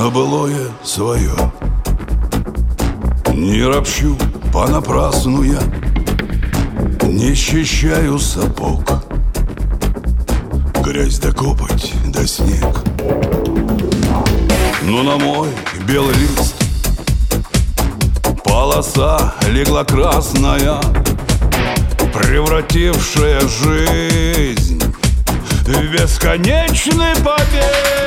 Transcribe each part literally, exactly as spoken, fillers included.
на былое свое. Не ропщу понапрасну я, не счищаю сапог. Грязь да копоть да снег. Но на мой белый лист полоса легла красная, превратившая жизнь в бесконечный побег.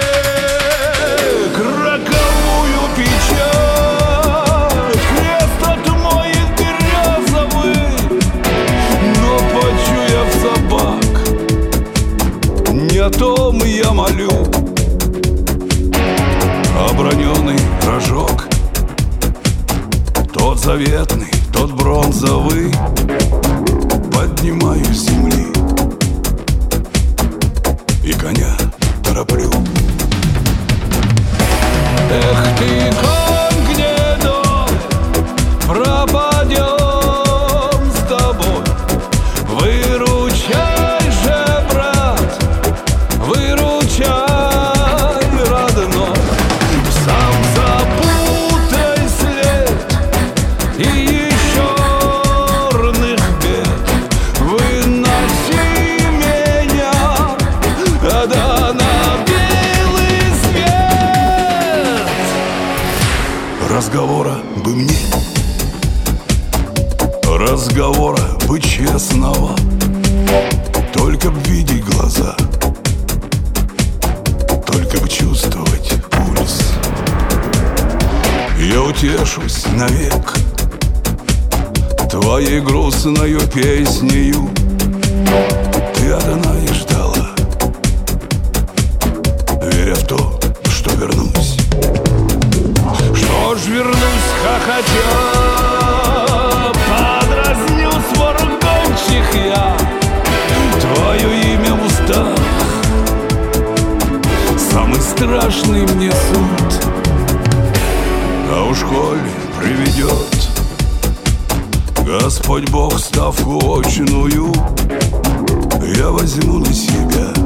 Роковую печать крест отмоет березовый, но, почуяв собак, не о том я молю. Оброненный рожок, тот заветный, тот бронзовый, поднимаю с земли и коня тороплю. Эх ты, конь гнедой, пропадем с тобой. Выручай же, брат, выручай, родной. Сам запутай след и еще черных бед. Выноси меня, да на белый свет. Разговора бы мне, разговора бы честного, только б видеть глаза, только б чувствовать пульс. Я утешусь навек твоей грустною песнею. Ты одна и ждала, веря в то, что вернусь. Что ж вернусь, хохотя, подразню свор гончих я. Твое имя в устах, самый страшный мне суд. А уж коль приведет Господь Бог ставку очную, я возьму на себя